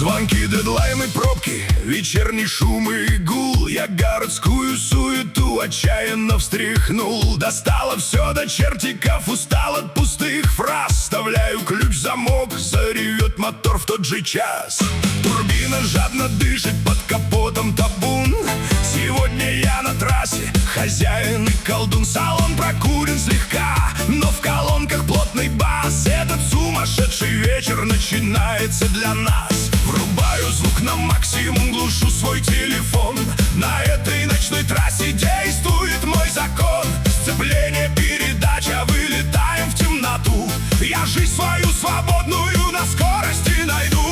Звонки, дедлайны, пробки, вечерний шум и гул. Я городскую суету отчаянно встряхнул. Достало все до чертиков, устал от пустых фраз. Вставляю ключ в замок, заревет мотор в тот же час. Турбина жадно дышит, под капотом табун. Сегодня я на трассе, хозяин и колдун. Салон прокурен слегка, но в колонках плотный бас. Этот сумасшедший вечер начинается для нас. Врубаю звук на максимум, глушу свой телефон. На этой ночной трассе действует мой закон. Сцепление, передача, вылетаем в темноту. Я жизнь свою свободную на скорости найду.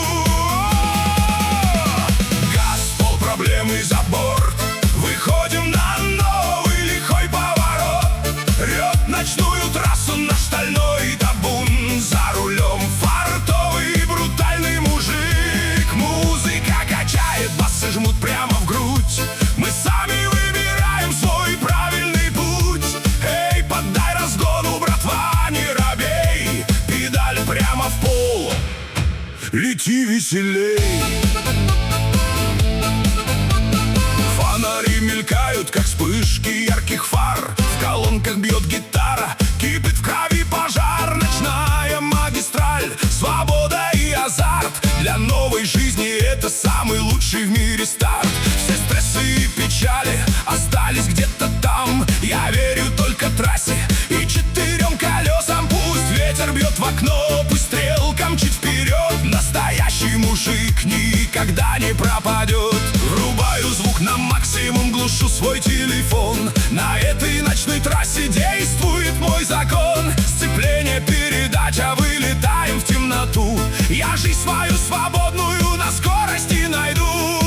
Газ, пол, проблемы за борт. Выходим на новый лихой поворот. Рёт ночную трассу наш стальной табун. За рулем фартовый брутальный мужик. Музыка качает, басы жмут прямо в грудь. Мы сами выбираем свой правильный путь. Эй, поддай разгону, братва, не робей. Педаль прямо в пол, лети веселей. Фонари мелькают, как вспышки ярких фар. В колонках бьет гитара, кипит в крови пожар. Ночная магистраль, свобода и азарт. Для новой жизни это самый лучший в мире старт. Все стрессы и печали остались где-то там. Я верю только трассе и четырем колесам. Пусть ветер бьет в окно, пусть стрелка мчит вперед. Настоящий мужик никогда не пропадет. Врубаю звук на максимум, глушу свой телефон. На этой ночной трассе действует мой закон. Сцепление, передача, вылетаем в темноту. Я жизнь свою свободную на скорости найду.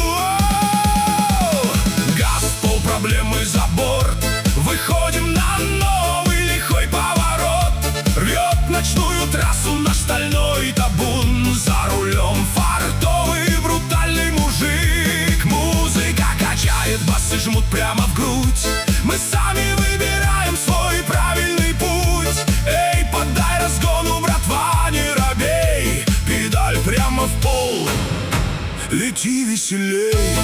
Газ, пол, проблемы за борт. Выходим на новый лихой поворот. Рвет ночную трассу наш стальной табун. За рулем фартовый брутальный мужик. Музыка качает, басы жмут прямо в грудь. Мы сами выбираем свой правильный путь. Эй, поддай разгону, братва, не робей. Педаль прямо в пол, лети веселей.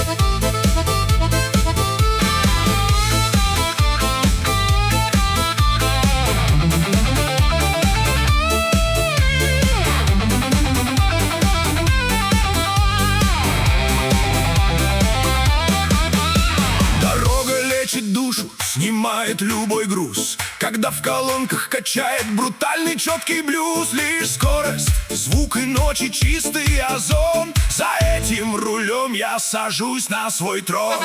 Душу снимает любой груз, когда в колонках качает брутальный четкий блюз. Лишь скорость, звук и ночи, чистый озон. За этим рулем я сажусь на свой трон.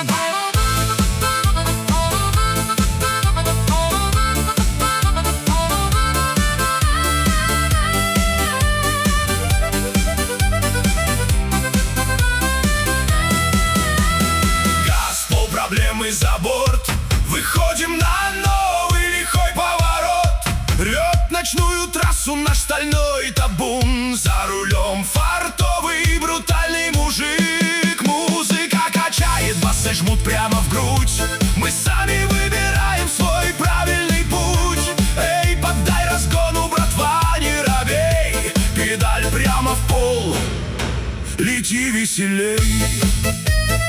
Газ, пол, проблемы за борт. Выходим на новый лихой поворот. Рвет ночную трассу наш стальной табун. За рулем фартовый брутальный мужик. Музыка качает, басы жмут прямо в грудь. Мы сами выбираем свой правильный путь. Эй, поддай разгону, братва, не робей. Педаль прямо в пол, лети веселей.